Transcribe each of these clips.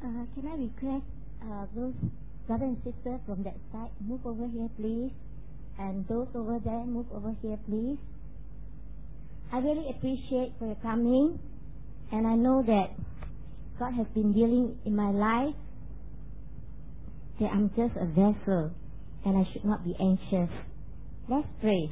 Can I request those brothers and sisters from that side move over here, please? And those over there, move over here, please. I really appreciate for your coming, and I know that God has been dealing in my life that I'm just a vessel and I should not be anxious. Let's pray.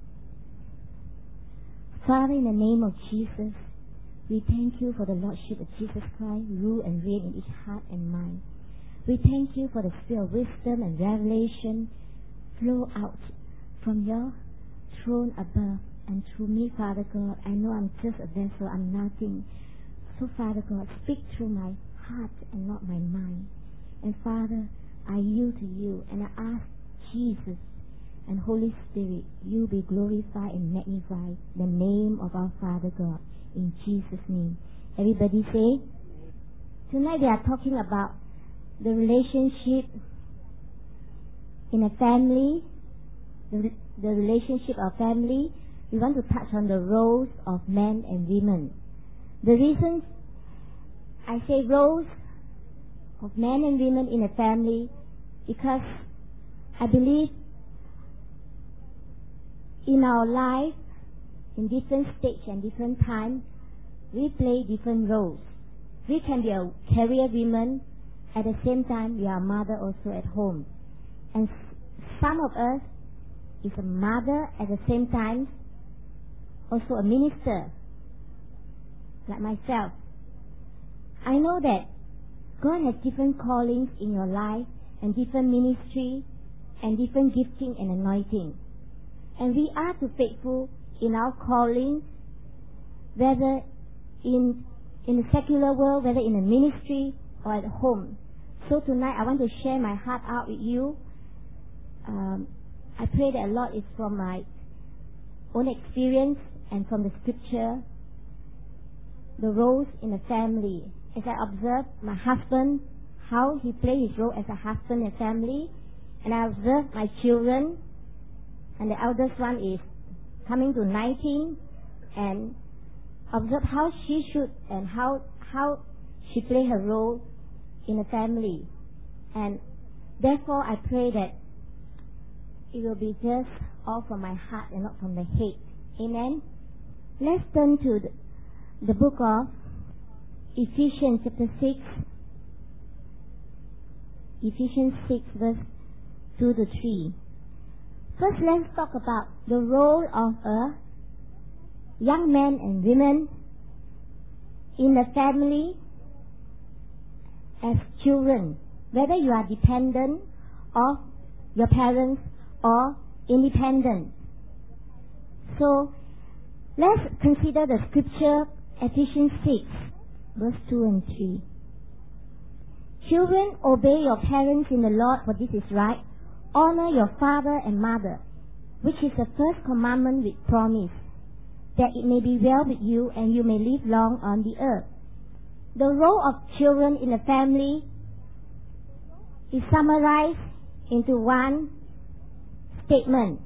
Father, in the name of Jesus, we thank you for the Lordship of Jesus Christ, rule and reign in each heart and mind. We thank you for the spirit of wisdom and revelation flow out from your throne above and through me, Father God. I know I'm just a vessel, I'm nothing. So, Father God, speak through my heart and not my mind. And Father, I yield to you and I ask Jesus and Holy Spirit, you be glorified and magnified in the name of our Father God. In Jesus' name. Everybody say, tonight we are talking about the relationship in a family, the relationship of family. We want to touch on the roles of men and women. The reason I say roles of men and women in a family, because I believe in our life, in different stage and different time, we play different roles. We can be a career woman, at the same time we are a mother also at home. And some of us is a mother at the same time, also a minister, like myself. I know that God has different callings in your life and different ministry and different gifting and anointing. And we are to faithful in our calling, whether in the secular world, whether in a ministry or at home. So tonight I want to share my heart out with you. I pray that a lot is from my own experience and from the scripture, the roles in the family. As I observe my husband, how he plays his role as a husband and family, and I observe my children, and the eldest one is coming to 19, and observe how she should and how she play her role in a family. And therefore I pray that it will be just all from my heart and not from the head. Amen. Let's turn to the book of Ephesians chapter 6. Ephesians 6 verse 2 to 3. First, let's talk about the role of a young man and women in a family as children, whether you are dependent of your parents or independent. So, let's consider the scripture, Ephesians 6, verse 2 and 3. Children, obey your parents in the Lord, for this is right. Honor your father and mother, which is the first commandment with promise, that it may be well with you and you may live long on the earth. The role of children in a family is summarized into one statement.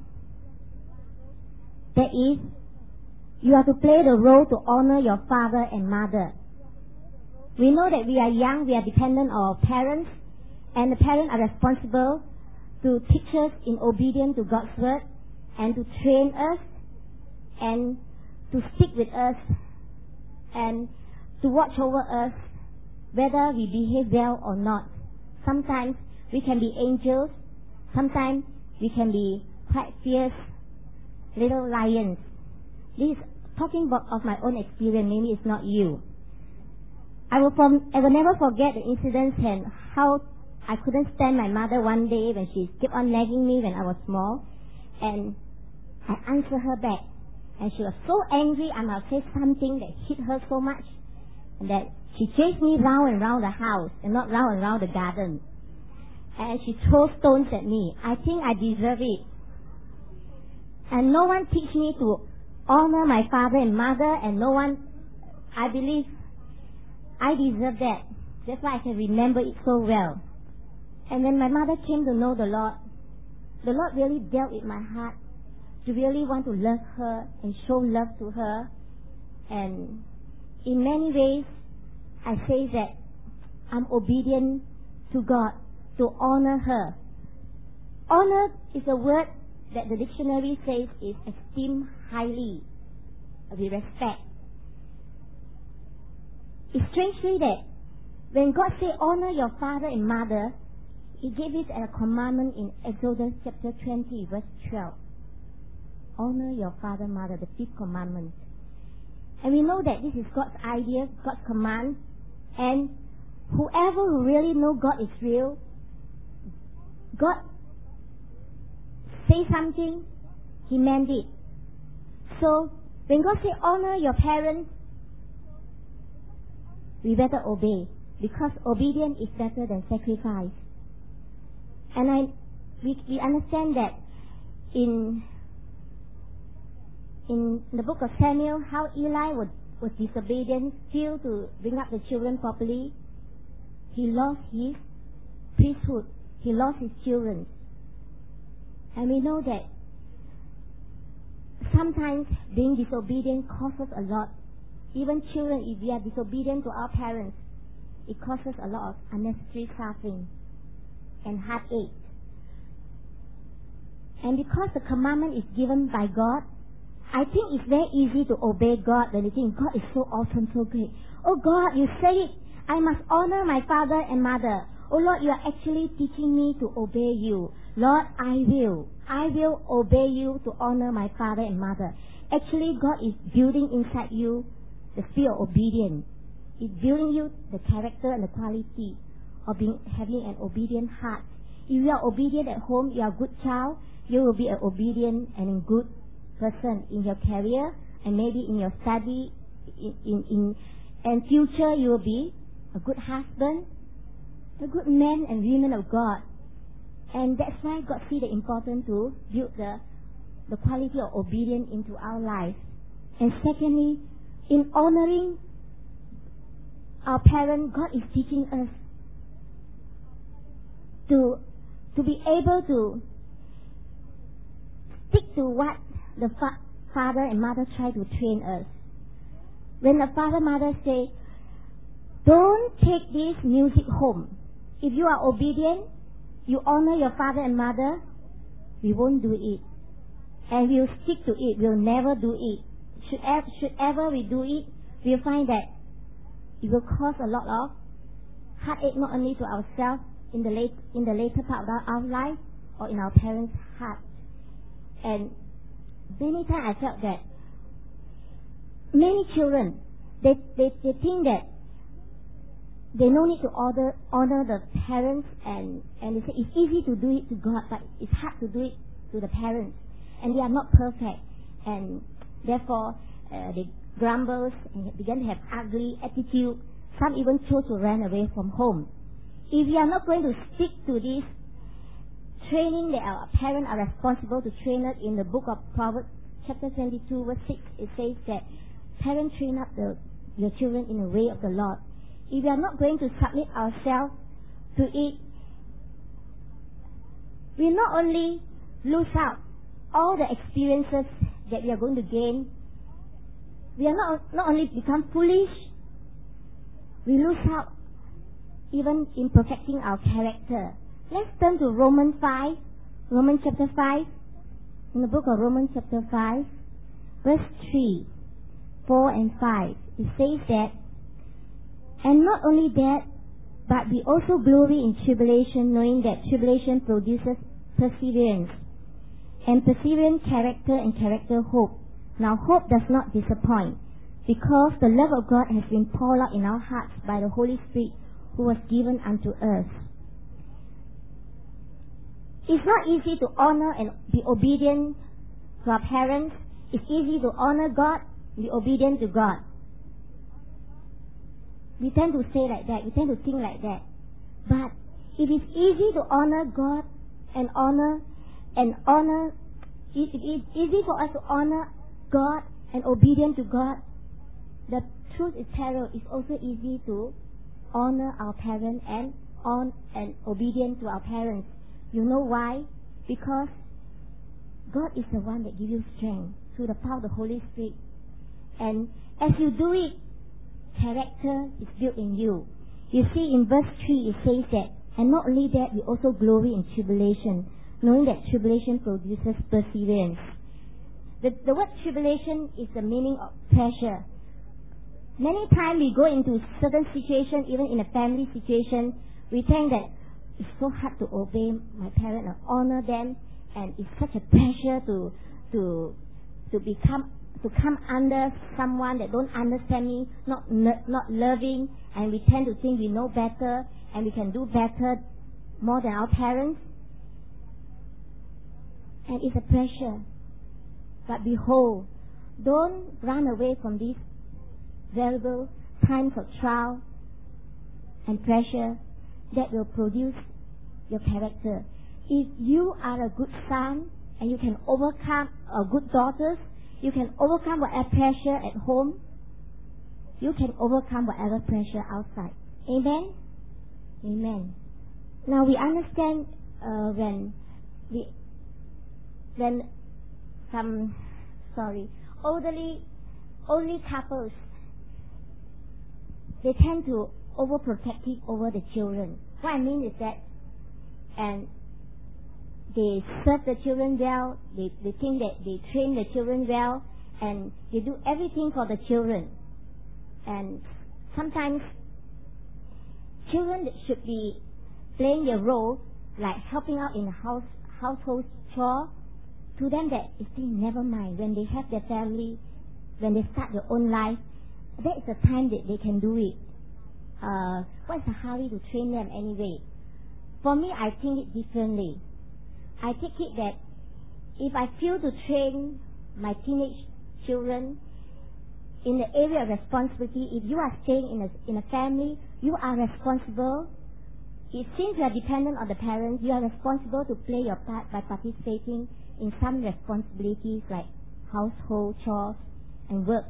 That is, you have to play the role to honor your father and mother. We know that we are young, we are dependent on our parents, and the parents are responsible to teach us in obedience to God's word and to train us and to stick with us and to watch over us whether we behave well or not. Sometimes we can be angels, sometimes we can be quite fierce little lions. This is talking about of my own experience, maybe it's not you. I will never forget the incidents and how I couldn't stand my mother one day when she kept on nagging me when I was small, and I answered her back, and she was so angry I must say something that hit her so much, and that she chased me round and round the house and not round and round the garden, and she threw stones at me. I think I deserve it, and no one teach me to honor my father and mother, and no one, I believe I deserve that. That's why I can remember it so well. And when my mother came to know the Lord really dealt with my heart to really want to love her and show love to her. And in many ways, I say that I'm obedient to God, to honor her. Honor is a word that the dictionary says is esteemed highly, with respect. It's strangely that when God said honor your father and mother, He gave it as a commandment in Exodus chapter 20 verse 12. Honor your father and mother, the fifth commandment. And we know that this is God's idea, God's command, and whoever who really know God is real, God say something, He meant it. So when God say honor your parents, we better obey, because obedience is better than sacrifice. And we understand that in the book of Samuel, how Eli was disobedient, failed to bring up the children properly. He lost his priesthood. He lost his children. And we know that sometimes being disobedient costs us a lot. Even children, if we are disobedient to our parents, it causes a lot of unnecessary suffering and heartache. And because the commandment is given by God, I think it's very easy to obey God when you think God is so awesome, so great. Oh God, you say it. I must honor my father and mother. Oh Lord, you are actually teaching me to obey you. Lord, I will obey you to honor my father and mother. Actually, God is building inside you the spirit of obedience. It's building you the character and the quality of having an obedient heart. If you are obedient at home, you are a good child, you will be an obedient and a good person in your career and maybe in your study, and future you will be a good husband, a good man and woman of God. And that's why God see the importance to build the quality of obedience into our life. And secondly, in honoring our parents, God is teaching us to be able to stick to what the father and mother try to train us. When the father and mother say, don't take this music home. If you are obedient, you honor your father and mother, we won't do it. And we'll stick to it. We'll never do it. Should ever we do it, we'll find that it will cause a lot of heartache, not only to ourselves in the later part of our life or in our parents' heart. And many times I felt that many children, they think that they no need to honor the parents, and they say it's easy to do it to God, but it's hard to do it to the parents, and they are not perfect, and therefore they grumble and begin to have ugly attitude. Some even chose to run away from home. If we are not going to stick to this training that our parents are responsible to train us, in the book of Proverbs chapter 22 verse 6, it says that parents train up your children in the way of the Lord. If we are not going to submit ourselves to it, we not only lose out all the experiences that we are going to gain, we are not only become foolish, we lose out even in perfecting our character. Let's turn to Romans chapter 5. In the book of Romans chapter 5, verse 3, 4 and 5, it says that, and not only that, but we also glory in tribulation, knowing that tribulation produces perseverance, and perseverance character, and character hope. Now hope does not disappoint, because the love of God has been poured out in our hearts by the Holy Spirit who was given unto us. It's not easy to honor and be obedient to our parents. It's easy to honor God, be obedient to God. We tend to say like that. We tend to think like that. But if it's easy to honor God and honor, if it's easy for us to honor God and obedient to God, the truth is terrible. It's also easy to honor our parents and obedient to our parents. You know why? Because God is the one that gives you strength through the power of the Holy Spirit. And as you do it, character is built in you. You see, in verse 3 it says that, and not only that, we also glory in tribulation, knowing that tribulation produces perseverance. The word tribulation is the meaning of pressure. Many times we go into certain situations, even in a family situation, we think that it's so hard to obey my parents or honor them, and it's such a pressure to come under someone that don't understand me, not loving, and we tend to think we know better and we can do better more than our parents. And it's a pressure. But behold, don't run away from these variable times of trial and pressure that will produce your character. If you are a good son and you can overcome, a good daughter, you can overcome whatever pressure at home, you can overcome whatever pressure outside. Amen? Amen. Now we understand when some elderly couples, they tend to overprotective over the children. What I mean is that, and they serve the children well, they think that they train the children well, and they do everything for the children. And sometimes children should be playing their role, like helping out in the household chore. To them that is still never mind. When they have their family, when they start their own life, that is the time that they can do it. What's the hurry to train them anyway? For me, I think it differently. I take it that if I feel to train my teenage children in the area of responsibility, if you are staying in a family, you are responsible. Since you are dependent on the parents, you are responsible to play your part by participating in some responsibilities like household chores and work.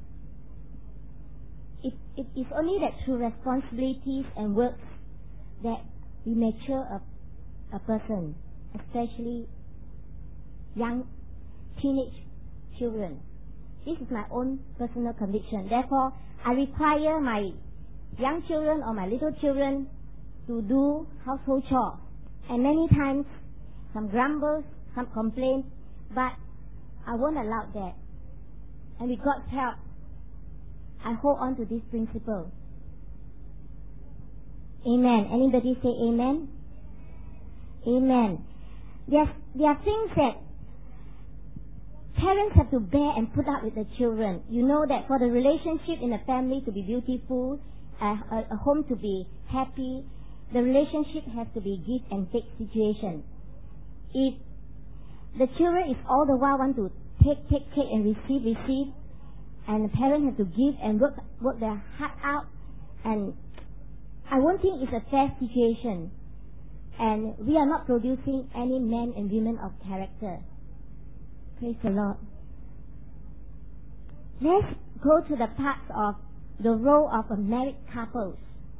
It is only that through responsibilities and work that we mature a person, especially young teenage children. This is my own personal conviction. Therefore, I require my young children or my little children to do household chores. And many times, some grumbles, some complaints, but I won't allow that. And with God's help, I hold on to this principle. Amen. Anybody say amen? Amen. There are things that parents have to bear and put up with the children. You know that for the relationship in a family to be beautiful, a home to be happy, the relationship has to be give and take situation. If the children is all the while want to take and receive, and the parents have to give and work their heart out, and I won't think it's a fair situation. And we are not producing any men and women of character. Praise the Lord. Let's go to the parts of the role of a married couple.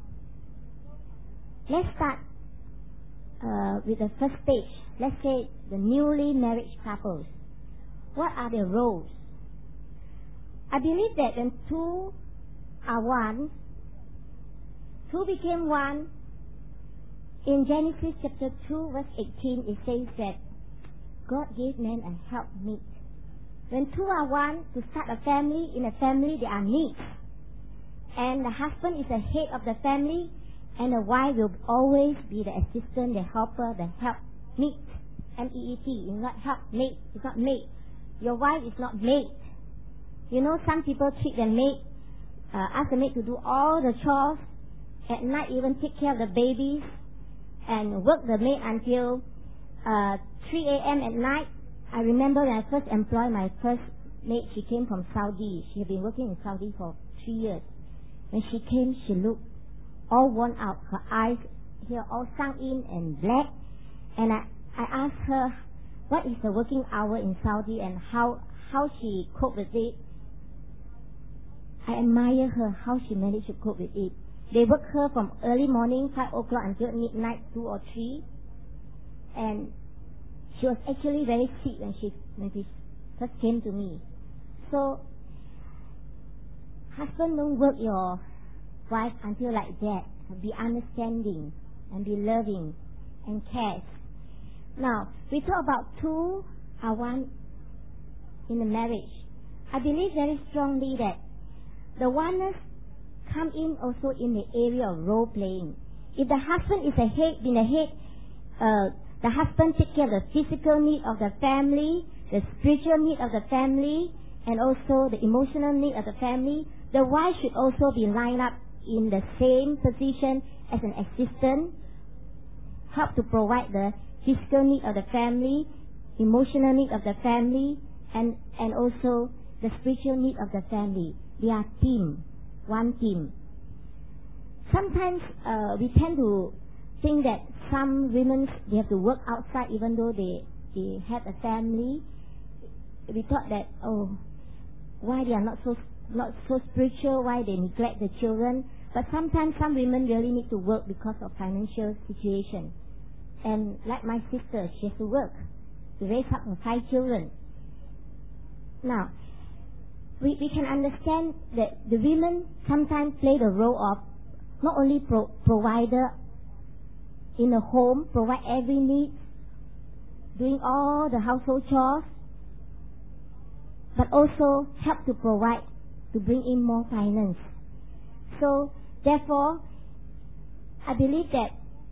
Let's start with the first stage. Let's say the newly married couples. What are their roles? I believe that when two are one, two became one. In Genesis chapter 2 verse 18 it says that God gave man a helpmeet. When two are one to start a family, in a family there are needs. And the husband is the head of the family, and the wife will always be the assistant, the helper, the helpmeet. M-E-E-T. It's not helpmate. It's not mate. Your wife is not maid. You know, some people treat their maid, ask the maid to do all the chores, at night even take care of the babies, and work the maid until 3 a.m. at night. I remember when I first employed my first maid, she came from Saudi. She had been working in Saudi for 3 years. When she came, she looked all worn out. Her eyes here all sunk in and black. And I asked her, what is the working hour in Saudi and how she cope with it. I admire her, how she managed to cope with it. They work her from early morning, 5 o'clock, until midnight, 2 or 3. And she was actually very sick when she first came to me. So, husband, don't work your wife until like that. Be understanding and be loving and cares. Now, we talk about two are one in the marriage. I believe very strongly that the oneness come in also in the area of role playing. If the husband is the husband takes care of the physical need of the family, the spiritual need of the family, and also the emotional need of the family, the wife should also be lined up in the same position as an assistant, help to provide the physical need of the family, emotional need of the family, and also the spiritual need of the family. They are team, one team. Sometimes we tend to think that some women, they have to work outside even though they have a family. We thought that, why they are not so spiritual, why they neglect the children. But sometimes some women really need to work because of financial situation. And like my sister, she has to work to raise up her 5 children. Now, we can understand that the women sometimes play the role of not only provider in a home, provide every need, doing all the household chores, but also help to provide, to bring in more finance. So, therefore, I believe that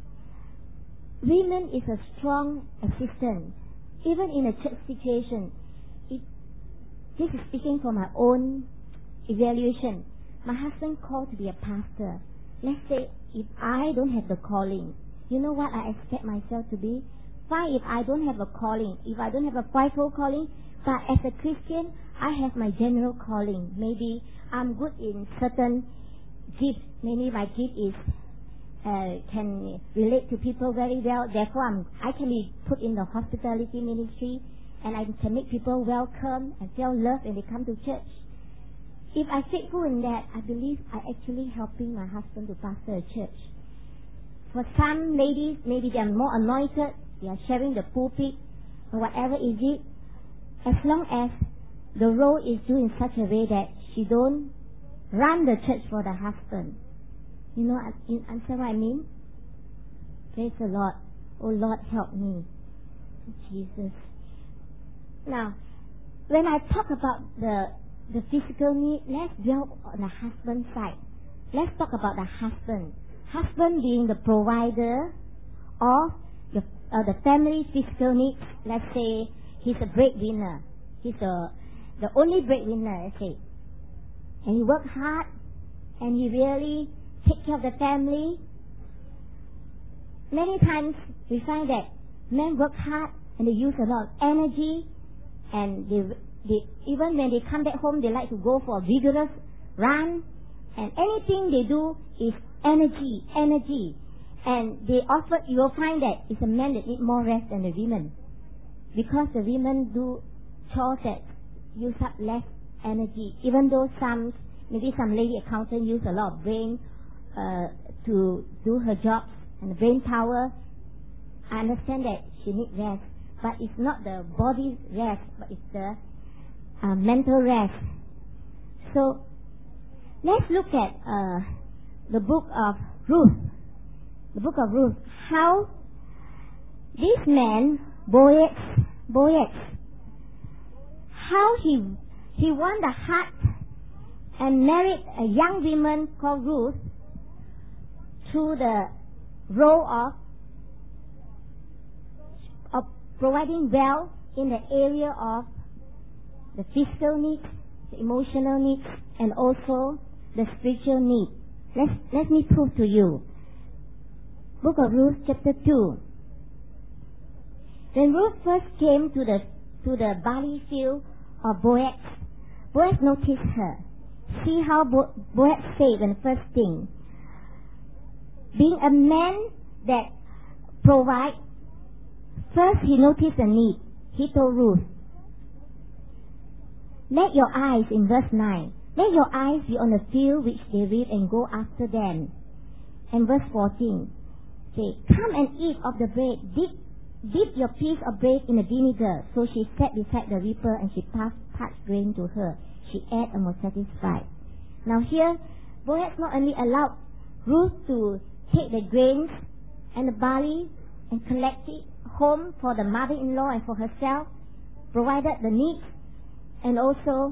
women is a strong assistant, even in a church situation. This is speaking from my own evaluation. My husband called to be a pastor. Let's say if I don't have the calling, you know what I expect myself to be? Fine if I don't have a calling, if I don't have a fivefold calling, but as a Christian, I have my general calling. Maybe I'm good in certain gifts. Maybe my gift is can relate to people very well. Therefore, I can be put in the hospitality ministry, and I can make people welcome and feel loved when they come to church. If I'm faithful in that, I believe I actually helping my husband to pastor a church. For some ladies, maybe they are more anointed, they are sharing the pulpit, or whatever is it, as long as the role is done in such a way that she don't run the church for the husband. You know, understand what I mean? Praise the Lord. Oh Lord, help me. Jesus. Now, when I talk about the physical need, let's dwell on the husband side. Let's talk about the husband. Husband being the provider of the family's physical needs. Let's say he's a breadwinner. He's the only breadwinner, let's say. And he works hard, and he really takes care of the family. Many times we find that men work hard and they use a lot of energy, and they even when they come back home, they like to go for a vigorous run, and anything they do is energy. And you will find that it's a man that need more rest than the women, because the women do chores that use up less energy. Even though maybe some lady accountant use a lot of brain to do her job and brain power. I understand that she needs rest, but it's not the body's rest, but it's the mental rest. So let's look at the book of Ruth. The book of Ruth. How this man Boaz, how he won the heart and married a young woman called Ruth through the role of providing well in the area of the physical needs, the emotional needs, and also the spiritual need. Let me prove to you. Book of Ruth, chapter 2. When Ruth first came to the barley field of Boaz, Boaz noticed her. See how Boaz said in the first thing. Being a man that provides, first he noticed a need. He told Ruth, let your eyes, in verse 9, let your eyes be on the field which they reap and go after them. And verse 14, say, come and eat of the bread, dip your piece of bread in the vinegar. So she sat beside the reaper, and she passed parched grain to her. She ate and was satisfied. Now here, Boaz not only allowed Ruth to take the grains and the barley and collect it home for the mother-in-law and for herself, provided the needs, and also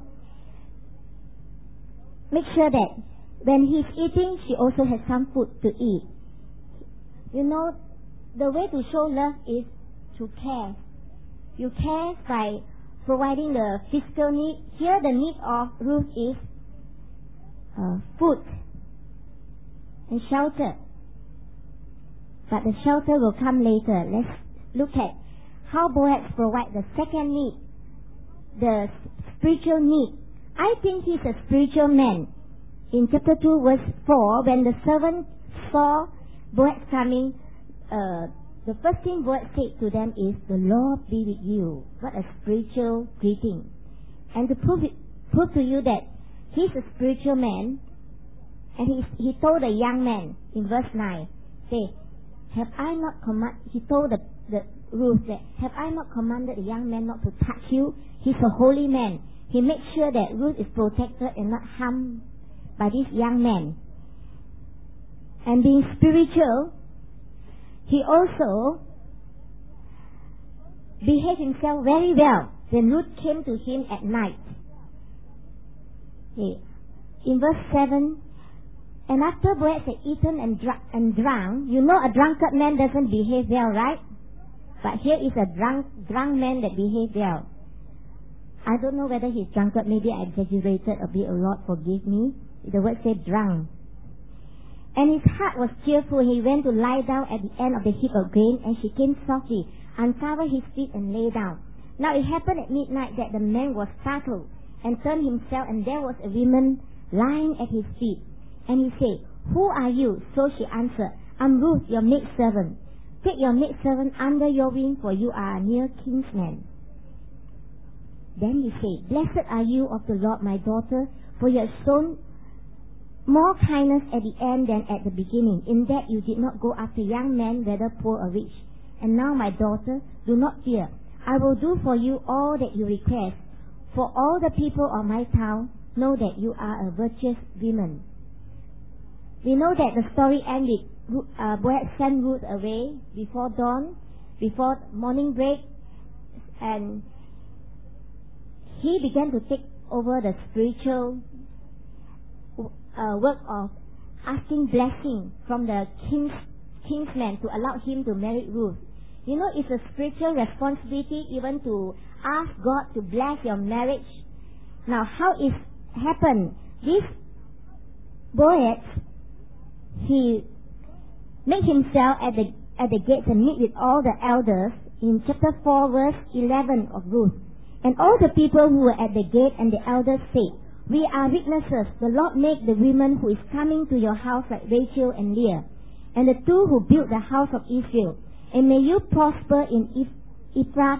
make sure that when he's eating, she also has some food to eat. You know, the way to show love is to care. You care by providing the physical need. Here the need of Ruth is food and shelter. But the shelter will come later. Let's look at how Boaz provides the second need, the spiritual need. I think he's a spiritual man. In chapter 2 verse 4, when the servant saw Boaz coming, the first thing Boaz said to them is, "The Lord be with you." What a spiritual greeting. And to prove to you that he's a spiritual man, and he told the young man in verse 9, say, "Have I not he told the Ruth that, "Have I not commanded the young man not to touch you?" He's a holy man. He makes sure that Ruth is protected and not harmed by this young man. And being spiritual, he also behaved himself very well when Ruth came to him at night. Okay. In verse 7, and after Boaz had eaten and drunk, you know a drunkard man doesn't behave well, right? But here is a drunk man that behaved well. I don't know whether he's drunkard. Maybe I exaggerated a bit. Lord, forgive me. The word said drunk. And his heart was cheerful. He went to lie down at the end of the heap of grain, and she came softly, uncovered his feet, and lay down. Now it happened at midnight that the man was startled and turned himself, and there was a woman lying at his feet. And he said, "Who are you?" So she answered, "I'm Ruth, your maidservant. Take your maidservant under your wing, for you are a near kinsman." Then he said, "Blessed are you of the Lord, my daughter, for you have shown more kindness at the end than at the beginning, in that you did not go after young men, whether poor or rich. And now, my daughter, do not fear. I will do for you all that you request, for all the people of my town know that you are a virtuous woman." We know that the story ended. Boaz sent Ruth away before dawn, before morning break, and he began to take over the spiritual work of asking blessing from the kinsman to allow him to marry Ruth. You know, it's a spiritual responsibility even to ask God to bless your marriage. Now, how it happened? This Boaz, he made himself at the gates and meet with all the elders in chapter 4 verse 11 of Ruth. And all the people who were at the gate and the elders said, "We are witnesses. The Lord make the woman who is coming to your house like Rachel and Leah, and the two who built the house of Israel. And may you prosper in Ephrathah,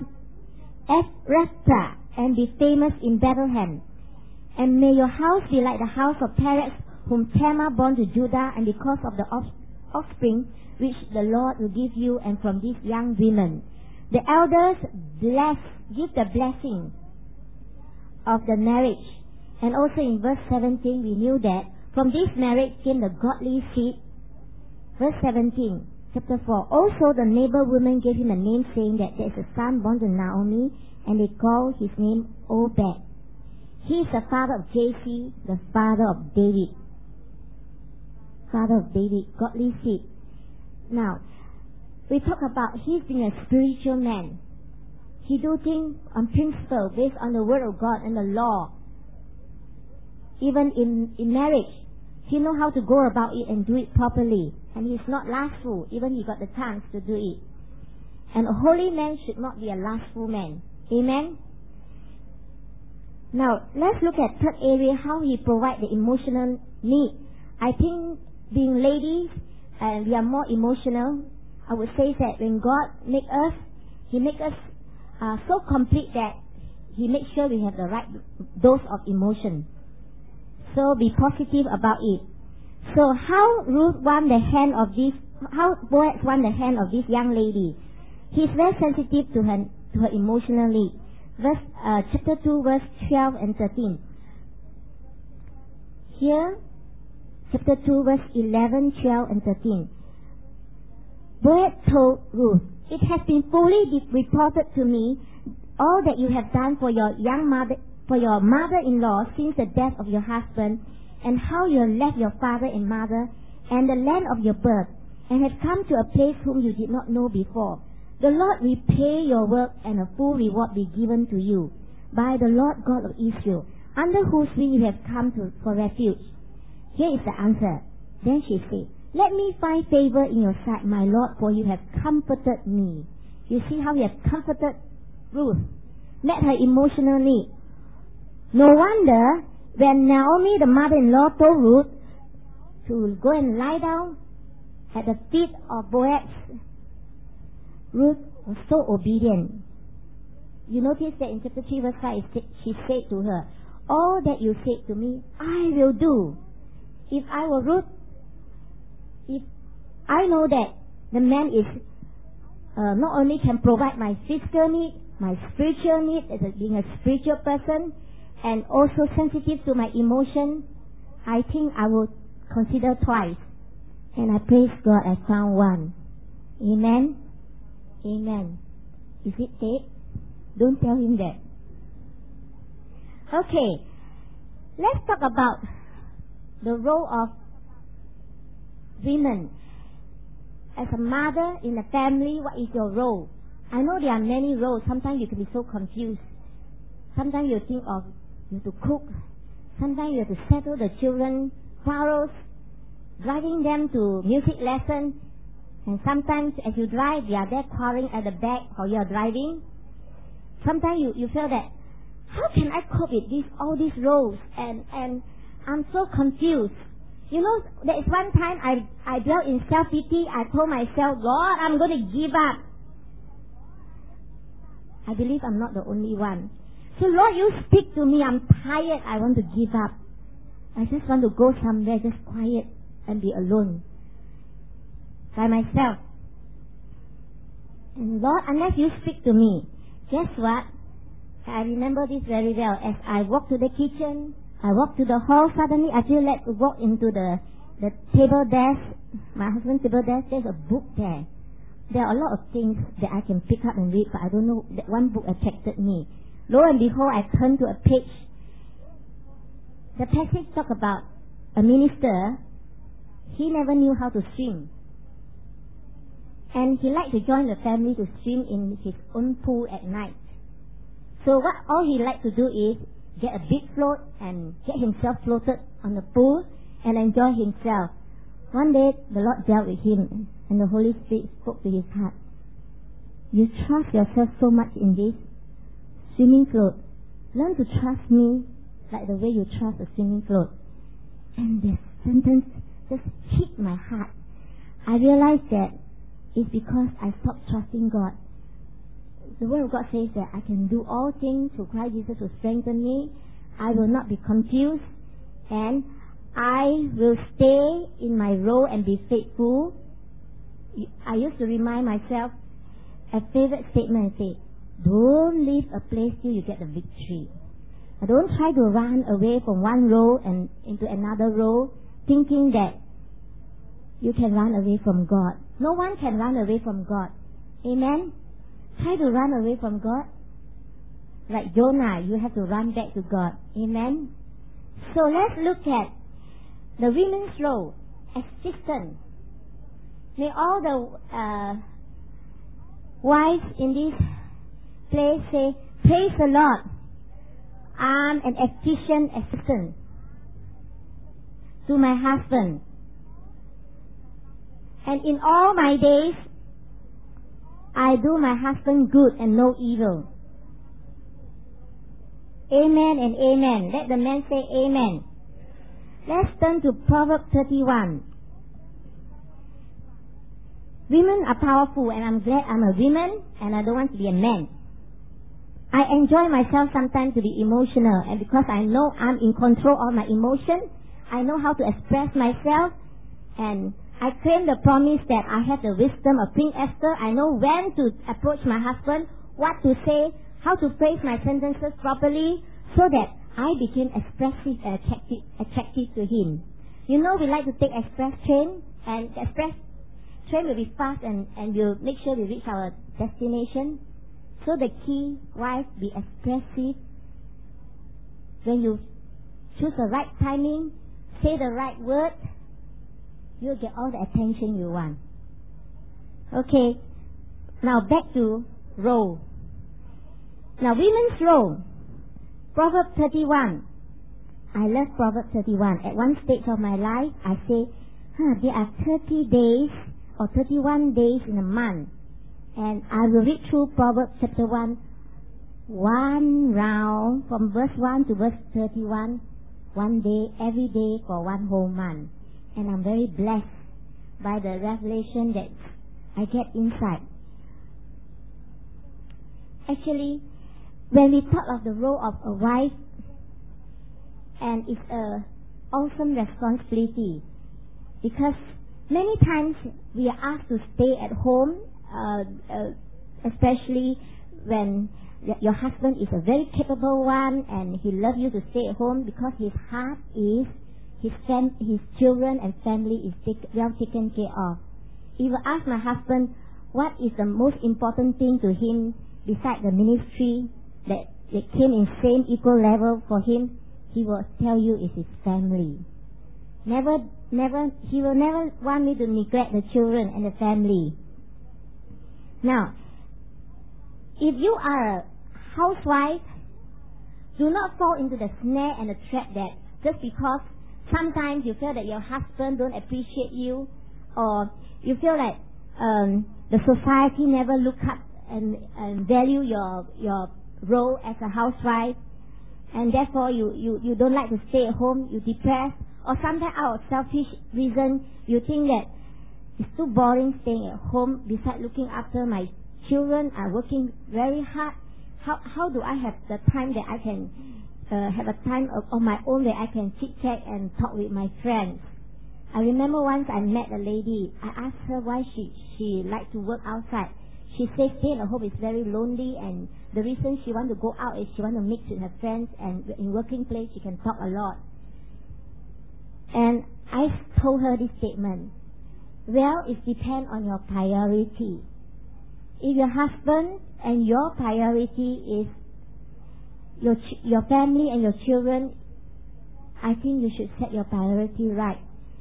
and be famous in Bethlehem. And may your house be like the house of Perez, whom Tamar born to Judah, and because of the offspring which the Lord will give you, and from these young women." The elders give the blessing of the marriage. And also in verse 17, we knew that from this marriage came the godly seed. Verse 17, chapter 4. Also the neighbor woman gave him a name, saying that there is a son born to Naomi, and they call his name Obed. He is the father of Jesse, the father of David. Father of David, godly seed. Now, we talk about he's being a spiritual man. He do things on principle, based on the word of God and the law. Even in marriage, he know how to go about it and do it properly. And he's not lustful, even he got the chance to do it. And a holy man should not be a lustful man. Amen? Now, let's look at third area, how he provide the emotional need. I think being ladies, and we are more emotional, I would say that when God make us, He make us so complete that He makes sure we have the right dose of emotion. So be positive about it. So how Ruth won the hand of this, how Boaz won the hand of this young lady? He's very sensitive to her emotional need. Chapter 2 verse 12 and 13. Here, chapter 2, verse 11, 12, and 13. Boaz told Ruth, "It has been fully reported to me all that you have done for your mother-in-law since the death of your husband, and how you have left your father and mother and the land of your birth, and have come to a place whom you did not know before. The Lord repay your work, and a full reward be given to you by the Lord God of Israel, under whose wing you have come for refuge." Here is the answer. Then she said, "Let me find favor in your sight, my Lord, for you have comforted me." You see how he has comforted Ruth, met her emotional need. No wonder when Naomi, the mother-in-law, told Ruth to go and lie down at the feet of Boaz, Ruth was so obedient. You notice that in chapter 3 verse 5, she said to her, "All that you said to me, I will do." If I were Ruth, if I know that the man is not only can provide my physical need, my spiritual need as being a spiritual person, and also sensitive to my emotion, I think I would consider twice. And I praise God I found one. Amen? Amen. Is it tape? Don't tell him that. Okay, let's talk about the role of women. As a mother in a family, what is your role? I know there are many roles. Sometimes you can be so confused. Sometimes you think of you have to cook. Sometimes you have to settle the children quarrels, driving them to music lessons. And sometimes as you drive, they are there quarreling at the back or you are driving. Sometimes you feel that, how can I cope with all these roles? And I'm so confused. You know, there is one time I dwelt in self-pity. I told myself, "God, I'm going to give up." I believe I'm not the only one. So Lord, you speak to me. I'm tired. I want to give up. I just want to go somewhere, just quiet and be alone by myself. And Lord, unless you speak to me, guess what? I remember this very well. As I walked to the kitchen, I walked to the hall, suddenly I feel like to walk into the table desk, my husband's table desk. There's a book there. There are a lot of things that I can pick up and read, but I don't know, that one book attracted me. Lo and behold, I turned to a page. The passage talk about a minister. He never knew how to swim. And he liked to join the family to swim in his own pool at night. So all he liked to do is get a big float and get himself floated on the pool and enjoy himself. One day, the Lord dealt with him and the Holy Spirit spoke to his heart. You trust yourself so much in this swimming float. Learn to trust me like the way you trust a swimming float. And this sentence just hit my heart. I realized that it's because I stopped trusting God. The Word of God says that I can do all things through Christ Jesus who strengthen me. I will not be confused, and I will stay in my role and be faithful. I used to remind myself a favorite statement and say, don't leave a place till you get the victory. Don't try to run away from one role and into another role thinking that you can run away from God. No one can run away from God. Amen? Try to run away from God. Like Jonah, you have to run back to God. Amen? So let's look at the women's role as sisters. May all the wives in this place say, praise the Lord. I'm an efficient assistant to my husband. And in all my days, I do my husband good and no evil. Amen and amen. Let the men say amen. Let's turn to Proverbs 31. Women are powerful, and I'm glad I'm a woman and I don't want to be a man. I enjoy myself sometimes to be emotional, and because I know I'm in control of my emotions, I know how to express myself, and I claim the promise that I have the wisdom of Queen Esther. I know when to approach my husband, what to say, how to phrase my sentences properly, so that I became expressive and attractive to him. You know, we like to take express train, and the express train will be fast and we'll make sure we reach our destination. So the key, wife, be expressive. When you choose the right timing, say the right word, you'll get all the attention you want. Okay, now back to role. Now women's role. Proverbs 31. I love Proverbs 31. At one stage of my life, I say, there are 30 days or 31 days in a month. And I will read through Proverbs chapter 1, one round, from verse 1 to verse 31, one day, every day for one whole month. And I'm very blessed by the revelation that I get inside. Actually, when we talk of the role of a wife, and it's a awesome responsibility, because many times we are asked to stay at home, especially when your husband is a very capable one and he loves you to stay at home because his heart is his children and family is well taken care of. If I ask my husband what is the most important thing to him besides the ministry that came in same equal level for him, he will tell you is his family. He will never want me to neglect the children and the family. Now, if you are a housewife, do not fall into the snare and the trap that just because sometimes you feel that your husband don't appreciate you, or you feel like the society never look up and value your role as a housewife, and therefore you don't like to stay at home, you depressed, or sometimes out of selfish reason you think that it's too boring staying at home. Besides looking after my children, are working very hard. How do I have the time that I can have a time of my own that I can chit chat and talk with my friends? I remember once I met a lady. I asked her why she liked to work outside. She says staying at home is very lonely, and the reason she want to go out is she want to mix with her friends, and in working place she can talk a lot. And I told her this statement: well, it depends on your priority. If your husband and your priority is your family and your children, I think you should set your priority right.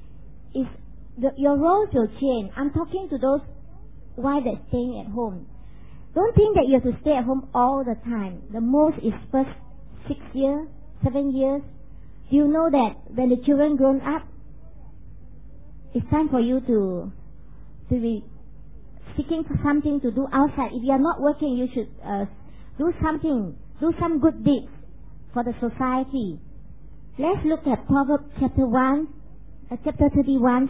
Your roles will change. I'm talking to those wives that are staying at home. Don't think that you have to stay at home all the time. The most is first 6 years, 7 years. Do you know that when the children grown up, it's time for you to be seeking for something to do outside. If you are not working, you should do something, do some good deeds for the society. Let's look at Proverbs chapter 31.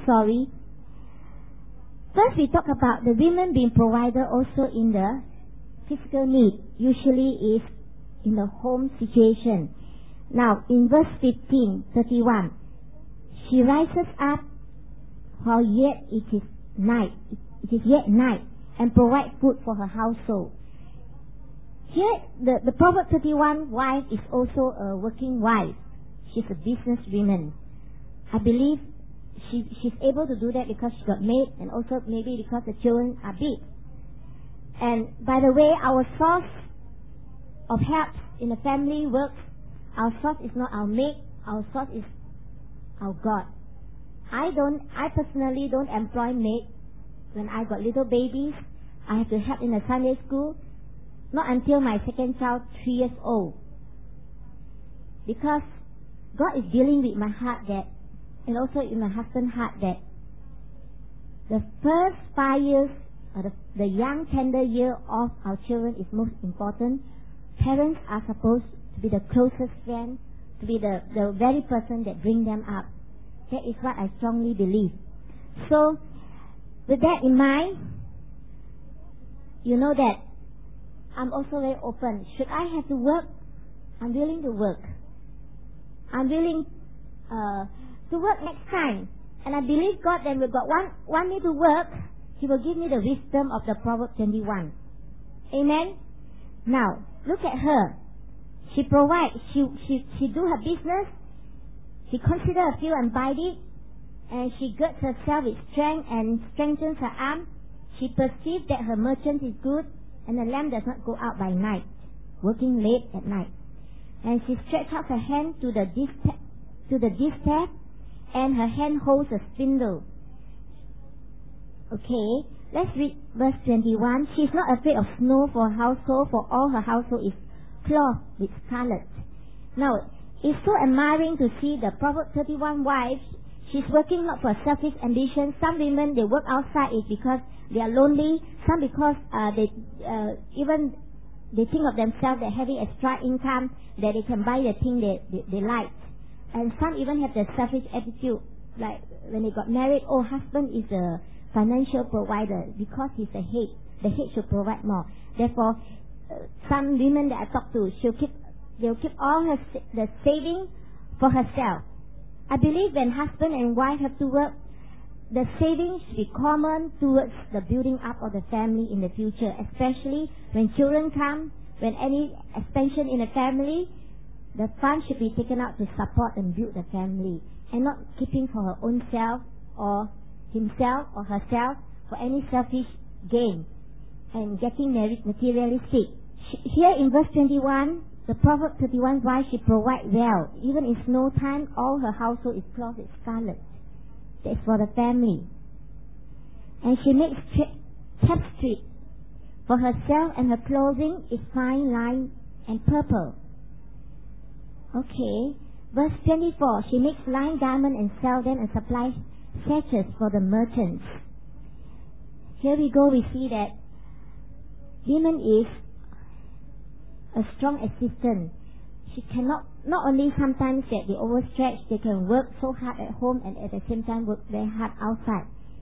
First, we talk about the women being provided also in the physical need. Usually is in the home situation. Now, in verse 31, she rises up while yet it is night. It is yet night, and provide food for her household. Here, the Proverbs 31 wife is also a working wife. She's a businesswoman. I believe she's able to do that because she got maid, and also maybe because the children are big. And by the way, our source of help in the family works. Our source is not our maid. Our source is our God. I personally don't employ maid. When I got little babies, I have to help in the Sunday school, not until my second child, 3 years old. Because God is dealing with my heart that, and also in my husband's heart that, the first 5 years, or the young tender year of our children is most important. Parents are supposed to be the closest friend, to be the very person that bring them up. That is what I strongly believe. So, with that in mind, you know that I'm also very open. Should I have to work? I'm willing to work. I'm willing to work next time. And I believe God then will God want me to work. He will give me the wisdom of the Proverbs 21. Amen? Now, look at her. She provides, she do her business. She consider a few and buy it. and she girds herself with strength and strengthens her arm. She perceives that her merchant is good, and the lamp does not go out by night, working late at night. And she stretches out her hand to the distaff, and her hand holds a spindle. Okay, let's read verse 21. She is not afraid of snow for her household, for all her household is clothed with scarlet. Now, it's so admiring to see the Proverbs 31 wife. She's working not for selfish ambition. Some women, they work outside is because they are lonely. Some because they think of themselves that having extra income, that they can buy the thing they like. And some even have the selfish attitude, like when they got married, husband is a financial provider because he's the head. The head should provide more. Therefore, some women that I talk to, they'll keep all the saving for herself. I believe when husband and wife have to work, the savings should be common towards the building up of the family in the future, especially when children come, when any expansion in the family, the funds should be taken out to support and build the family, and not keeping for her own self or himself or herself for any selfish gain and getting married materialistic. Here in verse 21, the Proverbs 31 wife, she provides well. Even in snow time, all her household is clothed with scarlet. That's for the family. And she makes tapestry for herself, and her clothing is fine line and purple. Okay. Verse 24, she makes line garment and sell them and supplies sashes for the merchants. Here we go, we see that women is a strong assistant. She cannot, not only sometimes that they overstretch, they can work so hard at home and at the same time work very hard outside.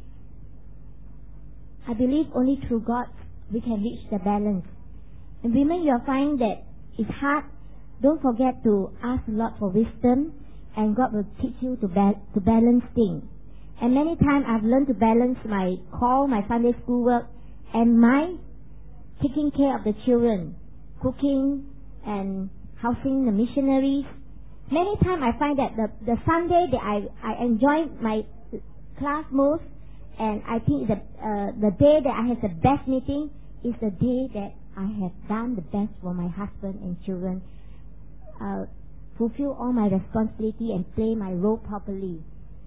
I believe only through God we can reach the balance. And women, you are finding that it's hard. Don't forget to ask the Lord for wisdom, and God will teach you to balance things. And many times I've learned to balance my call, my Sunday school work, and my taking care of the children, cooking and housing the missionaries. Many times I find that the Sunday that I enjoy my class most, and I think the day that I have the best meeting is the day that I have done the best for my husband and children, fulfill all my responsibility and play my role properly.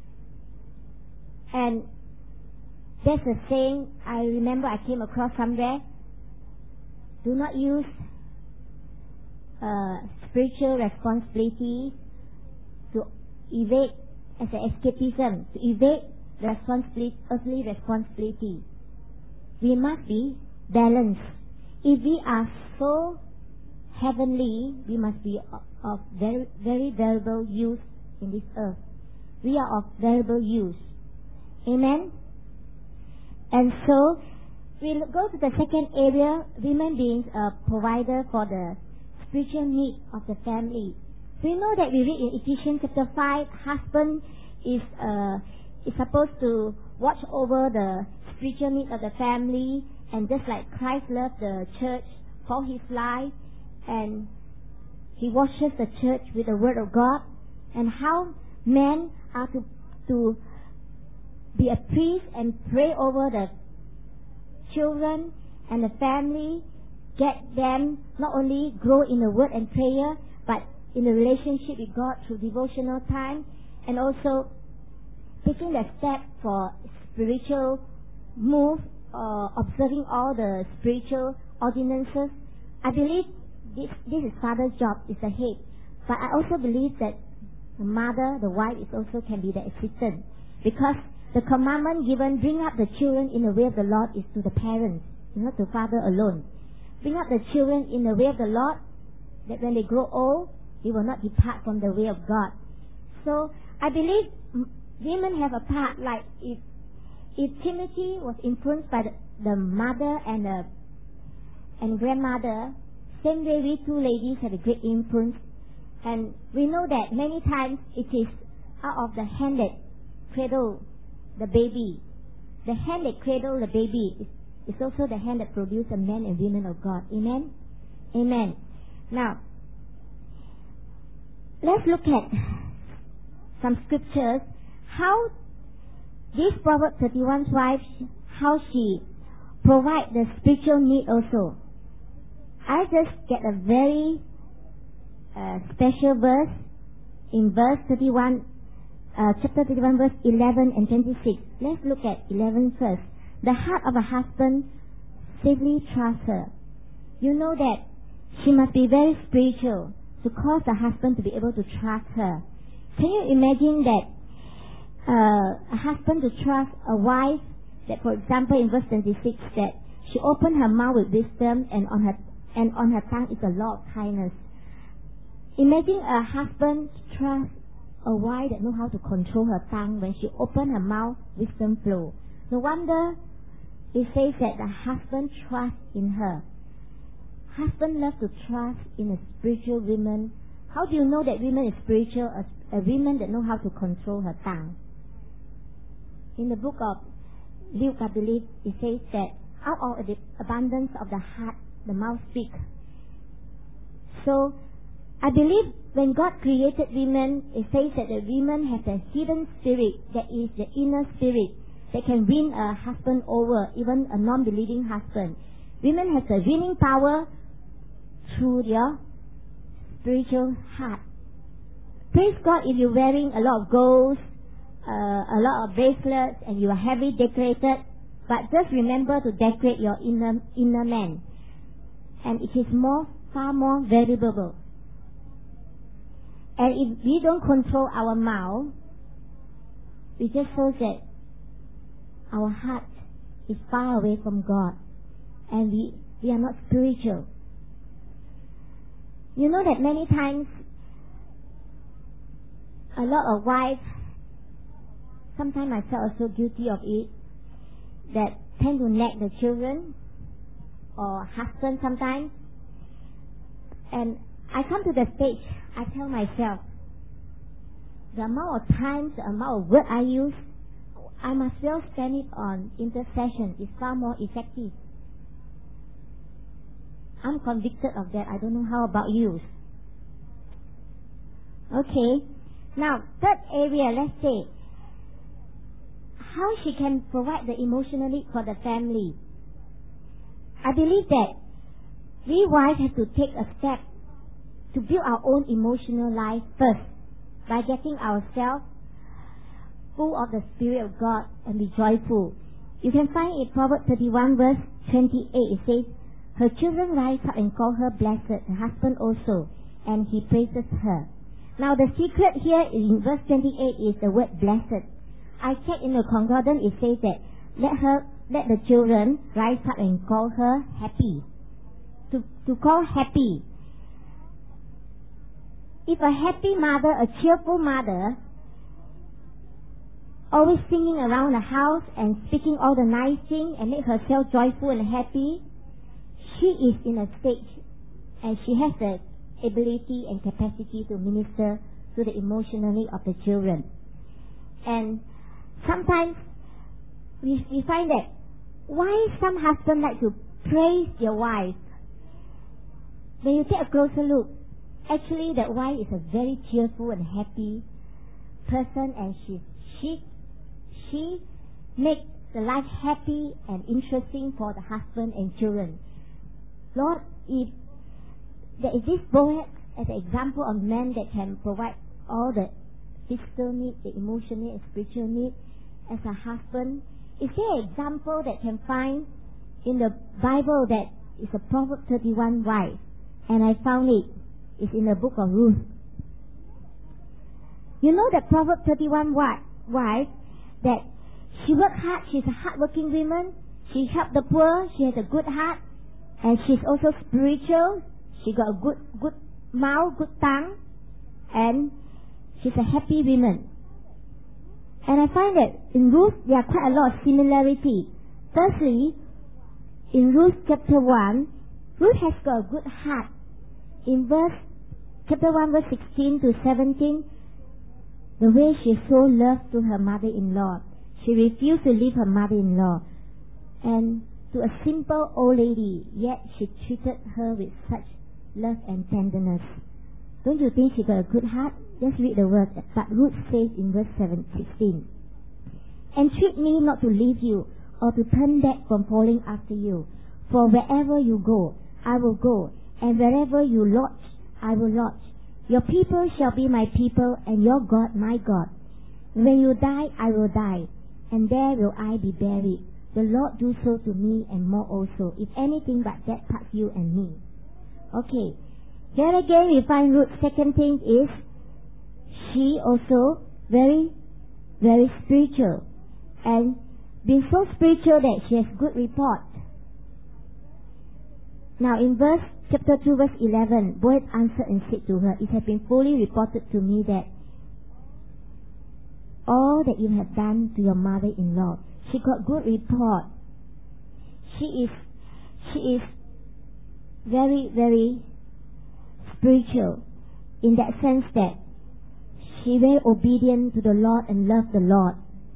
And there's a saying I remember I came across somewhere: do not use spiritual responsibility to evade as an escapism, to evade the earthly responsibility. We must be balanced. If we are so heavenly, we must be of very, very valuable use in this earth. We are of valuable use. Amen? And so, we'll go to the second area, women being a provider for the spiritual need of the family. We know that we read in Ephesians chapter 5, husband is supposed to watch over the spiritual need of the family, and just like Christ loved the church for his life, and he washes the church with the word of God, and how men are to be a priest and pray over the children and the family, get them not only grow in the word and prayer, but in the relationship with God through devotional time, and also taking the step for spiritual move, observing all the spiritual ordinances. I believe this is father's job, is the head. But I also believe that the mother, the wife, is also can be the assistant, because the commandment given, bring up the children in the way of the Lord, is to the parents, not to father alone. Bring up the children in the way of the Lord, that when they grow old, they will not depart from the way of God. So I believe women have a part, like if Timothy was influenced by the mother and grandmother, same way we two ladies have a great influence. And we know that many times it is out of the hand that cradle the baby. The hand that cradle the baby is also the hand that produces the men and women of God. Amen? Amen. Now, let's look at some scriptures. How This Proverbs 31 wife, how she provide the spiritual need also. I just get a very special verse in verse 31, chapter 31, verse 11 and 26. Let's look at 11 first. The heart of a husband safely trusts her. You know that she must be very spiritual to cause the husband to be able to trust her. Can you imagine that a husband to trust a wife, that for example in verse 26 that she opened her mouth with wisdom and on her tongue is a law of kindness. Imagine a husband trust a wife that knows how to control her tongue. When she opened her mouth, wisdom flow. No wonder it says that the husband trusts in her. Husband loves to trust in a spiritual woman. How do you know that woman is spiritual? A woman that knows how to control her tongue. In the book of Luke, I believe, it says that out of the abundance of the heart, the mouth speaks. So, I believe when God created women, it says that the women have a hidden spirit, that is the inner spirit, that can win a husband over, even a non-believing husband. Women have the winning power through their spiritual heart. Praise God if you're wearing a lot of golds, a lot of bracelets, and you are heavily decorated, but just remember to decorate your inner man. And it is far more valuable. And if we don't control our mouth, we just show that our heart is far away from God, and we are not spiritual. You know that many times a lot of wives, sometimes myself also guilty of it, that tend to nag the children or husband sometimes. And I come to the stage, I tell myself, the amount of times, the amount of word I use, I must well spend it on intercession. It's far more effective. I'm convicted of that. I don't know how about you. Okay. Now, third area, let's say, how she can provide the emotional need for the family. I believe that we wives have to take a step to build our own emotional life first by getting ourselves full of the Spirit of God and be joyful. You can find in Proverbs 31 verse 28, it says, her children rise up and call her blessed, her husband also, and he praises her. Now the secret here in verse 28 is the word blessed. I checked in the concordance, it says that let the children rise up and call her happy. To call happy. If a happy mother, a cheerful mother, always singing around the house and speaking all the nice things and make herself joyful and happy, she is in a stage and she has the ability and capacity to minister to the emotional need of the children. And sometimes we find that why some husbands like to praise their wife. When you take a closer look, actually that wife is a very cheerful and happy person, and she makes the life happy and interesting for the husband and children. Lord, if there is this Boaz as an example of men that can provide all the physical needs, the emotional and spiritual needs as a husband, is there an example that can find in the Bible that is a Proverbs 31 wife? And I found it. It's in the book of Ruth. You know that Proverbs 31 wife, that she works hard, she's a hard-working woman, she helps the poor, she has a good heart, and she's also spiritual, she got a good mouth, good tongue, and she's a happy woman. And I find that in Ruth, there are quite a lot of similarity. Firstly, in Ruth chapter 1, Ruth has got a good heart. In chapter 1 verse 16 to 17, the way she showed love to her mother-in-law. She refused to leave her mother-in-law. And to a simple old lady, yet she treated her with such love and tenderness. Don't you think she got a good heart? Just read the word. But Ruth says in verse 16. Entreat me not to leave you, or to turn back from following after you. For wherever you go, I will go, and wherever you lodge, I will lodge. Your people shall be my people, and your God my God. When you die, I will die, and there will I be buried. The Lord do so to me, and more also, if anything but that parts you and me. Okay. Here again we find Ruth's second thing is, she also very, very spiritual. And being so spiritual that she has good report. Now in chapter 2 verse 11, Boaz answered and said to her, it has been fully reported to me that all that you have done to your mother-in-law. She got good report. She is very, very spiritual in that sense that she very obedient to the Lord and loved the Lord.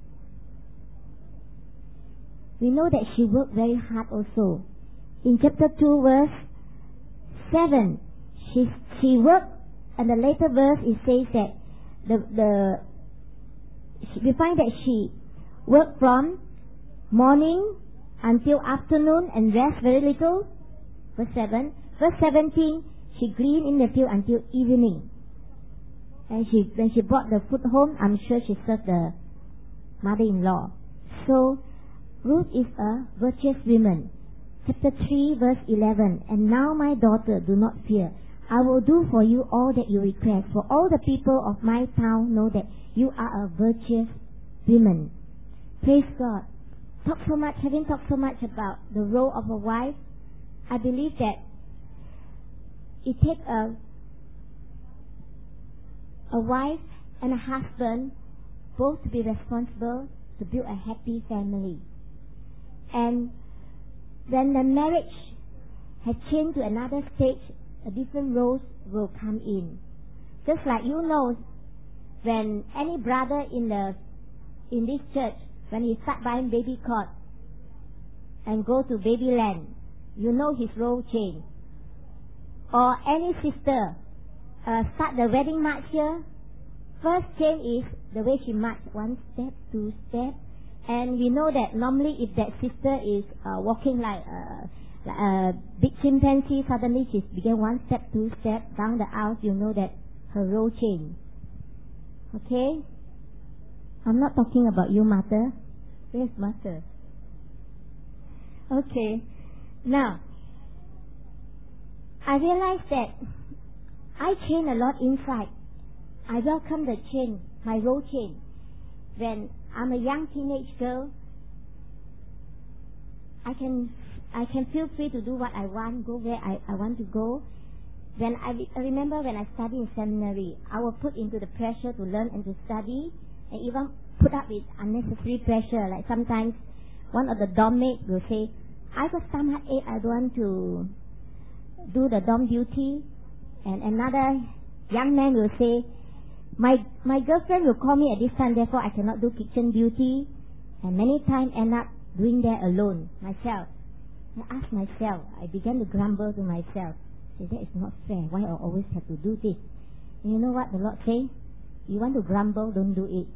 We know that she worked very hard also. In chapter 2 verse 7, she worked, and the later verse it says that we find that she worked from morning until afternoon and rest very little. Verse 7. Verse 17, she gleaned in the field until evening. And when she brought the food home, I'm sure she served the mother-in-law. So, Ruth is a virtuous woman. Chapter 3 verse 11, and now my daughter, do not fear. I will do for you all that you request, for all the people of my town know that you are a virtuous woman. Praise God. Having talked so much about the role of a wife, I believe that it takes a wife and a husband both to be responsible to build a happy family. And when the marriage has changed to another stage, a different roles will come in. Just like you know, when any brother in this church, when he start buying baby cot and go to Babyland, you know his role change. Or any sister start the wedding march here, first change is the way she march, 1 step, 2 step, and we know that normally if that sister is walking like a big chimpanzee, suddenly she begin 1 step, 2 step down the aisle, you know that her role change. Okay? I'm not talking about you, mother. Where's mother? Okay. Now, I realized that I change a lot inside. I welcome the change, my role change. When I'm a young teenage girl, I can feel free to do what I want, go where I want to go. When I remember when I studied in seminary, I was put into the pressure to learn and to study, and even put up with unnecessary pressure. Like sometimes one of the dorm mates will say, I got stomachache, I don't want to do the dorm duty. And another young man will say, my girlfriend will call me at this time, therefore I cannot do kitchen duty. And many times end up doing there alone, myself. I ask myself, I began to grumble to myself. Say, that is not fair. Why I always have to do this? And you know what the Lord say? You want to grumble, don't do it.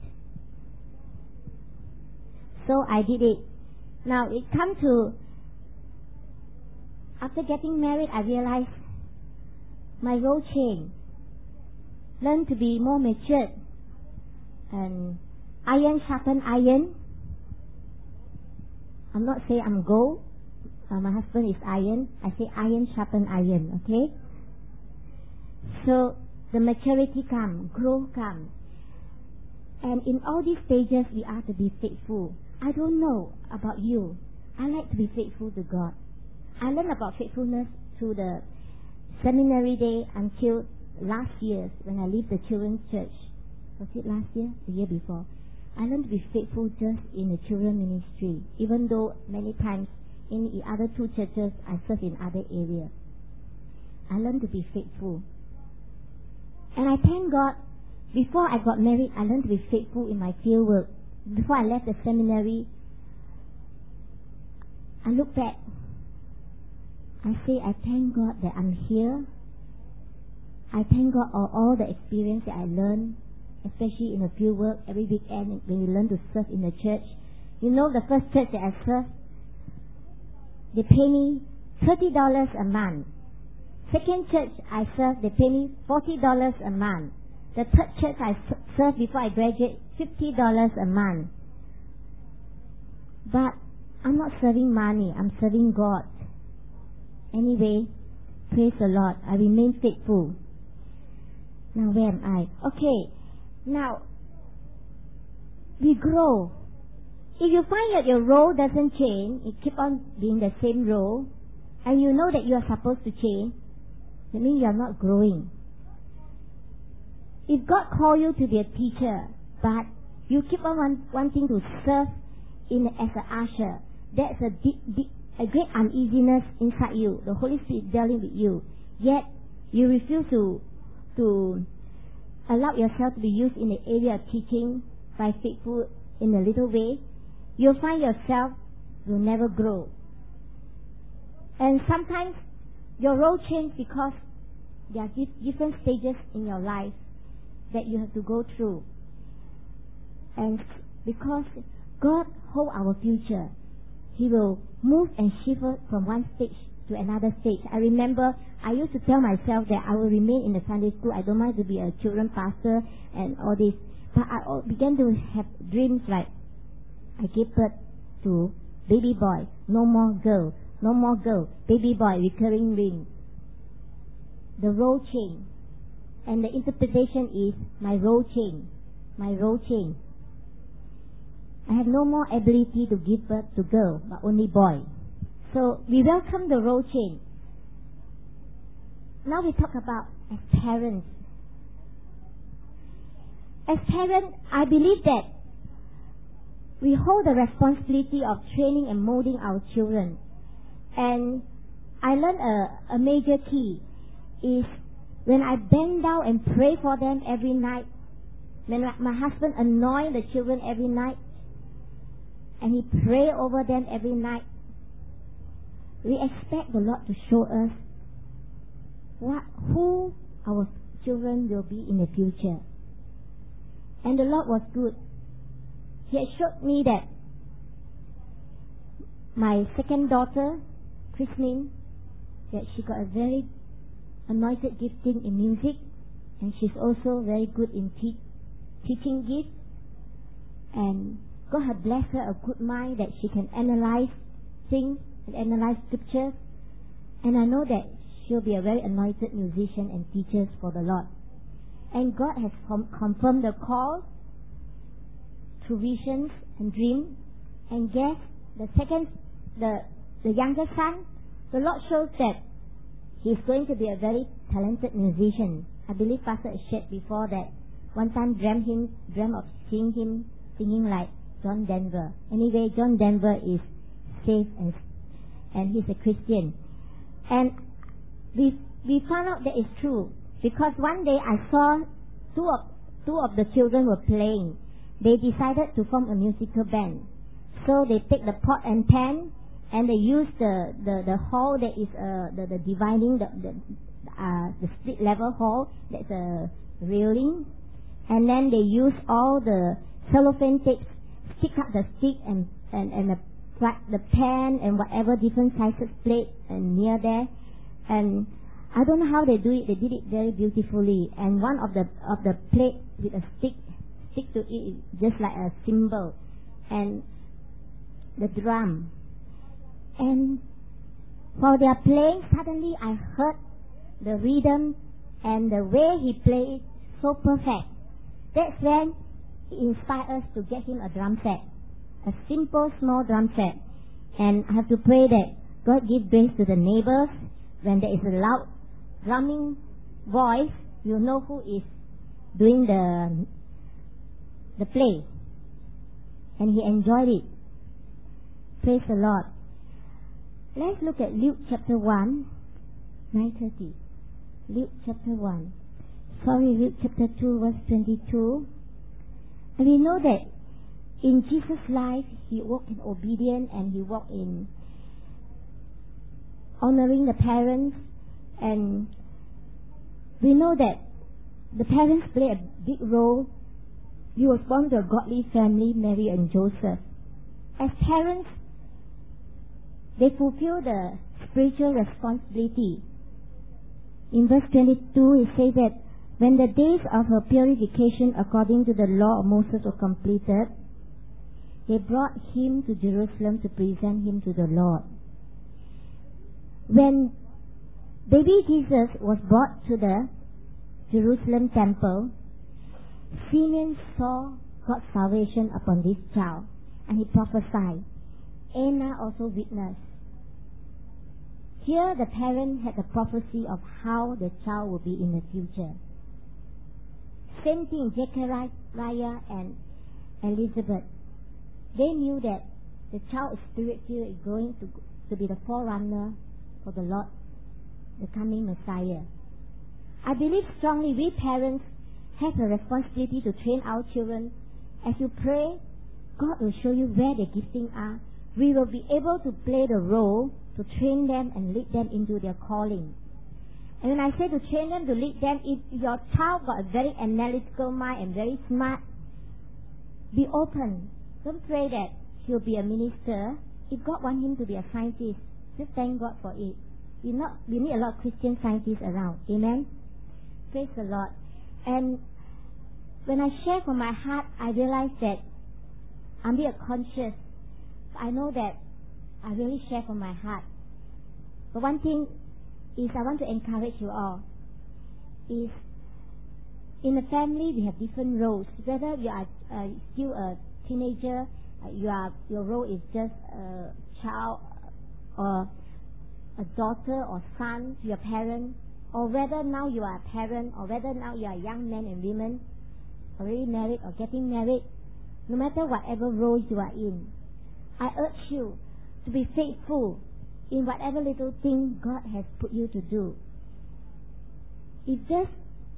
So I did it. Now it come to, after getting married, I realized my role changed. Learn to be more matured. And iron sharpen iron. I'm not saying I'm gold. My husband is iron. I say iron sharpen iron. Okay? So the maturity come, growth come. And in all these stages we are to be faithful. I don't know about you. I like to be faithful to God. I learned about faithfulness through the seminary day until last year when I left the children's church. Was it last year? The year before. I learned to be faithful just in the children ministry, even though many times in the other two churches I serve in other areas. I learned to be faithful. And I thank God, before I got married, I learned to be faithful in my field work. Before I left the seminary, I look back. I say, I thank God that I'm here. I thank God for all the experience that I learned. especially in the field work, every weekend when we learn to serve in the church. You know, the first church that I served, they pay me $30 a month. Second church I served, they pay me $40 a month. The third church I served before I graduate, $50 a month. But I'm not serving money, I'm serving God. Anyway, praise the Lord, I remain faithful. Now where am I? Okay, now we grow. If you find that your role doesn't change, it keep on being the same role, and you know that you are supposed to change, that means you are not growing. If God called you to be a teacher, but you keep on wanting to serve as an usher, that's a great uneasiness inside you. The Holy Spirit dealing with you. Yet, you refuse to allow yourself to be used in the area of teaching by faithful in a little way. You'll find yourself will never grow. And sometimes your role changes because there are different stages in your life that you have to go through. And because God holds our future, He will move and shift from one stage to another stage. I remember I used to tell myself that I will remain in the Sunday school. I don't mind to be a children pastor and all this. But I began to have dreams like I gave birth to baby boy, no more girl, no more girl, baby boy, recurring ring. The role change. And the interpretation is my role change. My role change. I have no more ability to give birth to girl, but only boy. So we welcome the role change. Now we talk about as parents. As parents, I believe that we hold the responsibility of training and molding our children. And I learned a major key is when I bend down and pray for them every night, when my husband anoint the children every night, and he pray over them every night, we expect the Lord to show us who our children will be in the future. And the Lord was good. He had showed me that my second daughter, Christine, that she got a very anointed gifting in music, and she's also very good in teaching gift. And God had blessed her a good mind that she can analyze things and analyze scriptures. And I know that she'll be a very anointed musician and teacher for the Lord. And God has confirmed the call through visions and dreams. And guess the younger son, the Lord shows that he's going to be a very talented musician. I believe Pastor has shared before that one time dreamt of seeing him singing like John Denver. Anyway, John Denver is saved and he's a Christian. And we found out that it's true because one day I saw two of the children were playing. They decided to form a musical band. So they take the pot and pan and they use the hall that is the dividing the street level hall, that's a railing, and then they use all the cellophane tapes, stick up the stick and the pan and whatever different sizes plate and near there. And I don't know how they do it. They did it very beautifully. And one of the plate with a stick to it is just like a cymbal, and the drum. And while they are playing, suddenly I heard the rhythm and the way he played so perfect. That's when he inspired us to get him a drum set, a simple small drum set. And I have to pray that God give grace to the neighbors. When there is a loud drumming voice, you know who is doing the play. And he enjoyed it. Praise the Lord. Let's look at Luke chapter 1, 9:30. Luke chapter 1. Luke chapter 2, verse 22. And we know that in Jesus' life, he walked in obedience and he walked in honoring the parents. And we know that the parents play a big role he was born to a godly family, Mary and Joseph. As parents, they fulfill the spiritual responsibility. In verse 22, it says that when the days of her purification according to the law of Moses were completed, they brought him to Jerusalem to present him to the Lord. When baby Jesus was brought to the Jerusalem temple, Simeon saw God's salvation upon this child, and he prophesied. Anna also witnessed. Here the parent had the prophecy of how the child would be in the future. Same thing, Zechariah and Elizabeth. They knew that the child is spiritual, is going to be the forerunner for the Lord, the coming Messiah. I believe strongly we parents have a responsibility to train our children. As you pray, God will show you where their gifting are. We will be able to play the role to train them and lead them into their calling. And when I say to train them, to lead them, if your child got a very analytical mind and very smart, be open. Don't pray that he'll be a minister. If God wants him to be a scientist, just thank God for it. We need a lot of Christian scientists around. Amen? Praise the Lord. And when I share from my heart, I realize that I'm being conscious. I know that I really share from my heart. But one thing is I want to encourage you all. Is in a family we have different roles. Whether you are still a teenager, your role is just a child or a daughter or son to your parent, or whether now you are a parent, or whether now you are young men and women, already married or getting married, no matter whatever roles you are in, I urge you to be faithful in whatever little thing God has put you to do. If just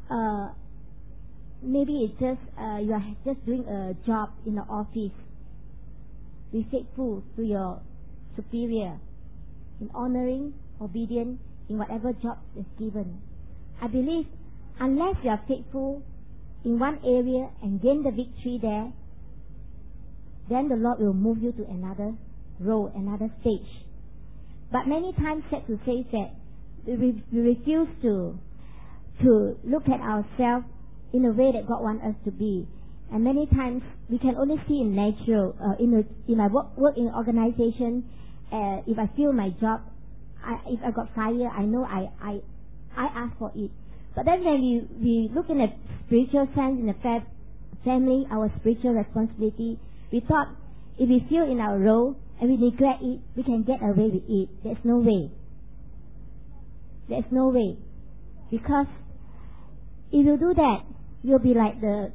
maybe it's just you are just doing a job in the office, be faithful to your superior in honoring, obedient in whatever job is given. I believe unless you are faithful in one area and gain the victory there, then the Lord will move you to another role, another stage. But many times, sad to say that we refuse to look at ourselves in a way that God wants us to be. And many times we can only see in natural. In my work in an organization, if I feel my job, if I got fired, I know I ask for it. But then when we look in a spiritual sense, in a family, our spiritual responsibility, we thought if we feel in our role and we neglect it, we can get away with it. There's no way. There's no way. Because if you do that, you'll be like the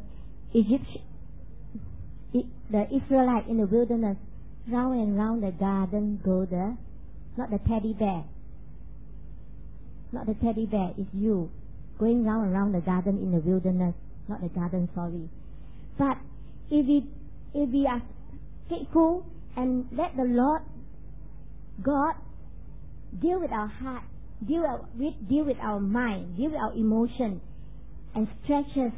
Israelite in the wilderness, round and round the garden go the, not the teddy bear. Not the teddy bear, it's you going round and round the garden in the wilderness, not the garden, sorry. But if we are faithful and let the Lord God deal with our heart, deal with our mind, deal with our emotion, and stretch us,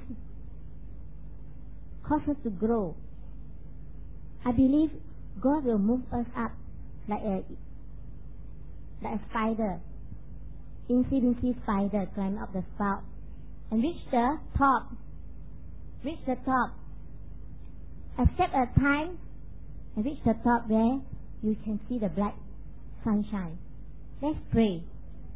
cause us to grow, I believe God will move us up like a spider, incy spider, climb up the spout and reach the top. A step at a time and reach the top where you can see the black sunshine. Let's pray.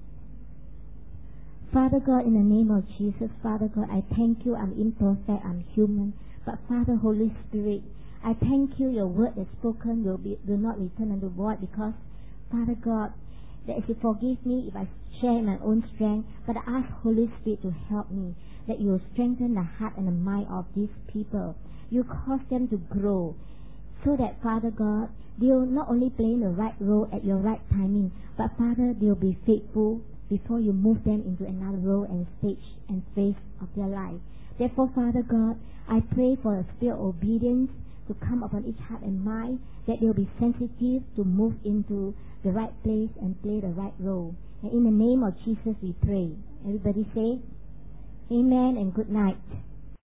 Father God, in the name of Jesus, Father God, I thank you. I'm imperfect, I'm human. But Father, Holy Spirit, I thank you. Your word that's spoken will not return unto void, because, Father God, that if you forgive me if I share my own strength, but I ask Holy Spirit to help me, that you will strengthen the heart and the mind of these people. You cause them to grow, so that, Father God, they will not only play the right role at your right timing, but, Father, they will be faithful before you move them into another role and stage and phase of their life. Therefore, Father God, I pray for a spirit of obedience to come upon each heart and mind, that they will be sensitive to move into the right place and play the right role. And in the name of Jesus we pray. Everybody say, Amen and good night.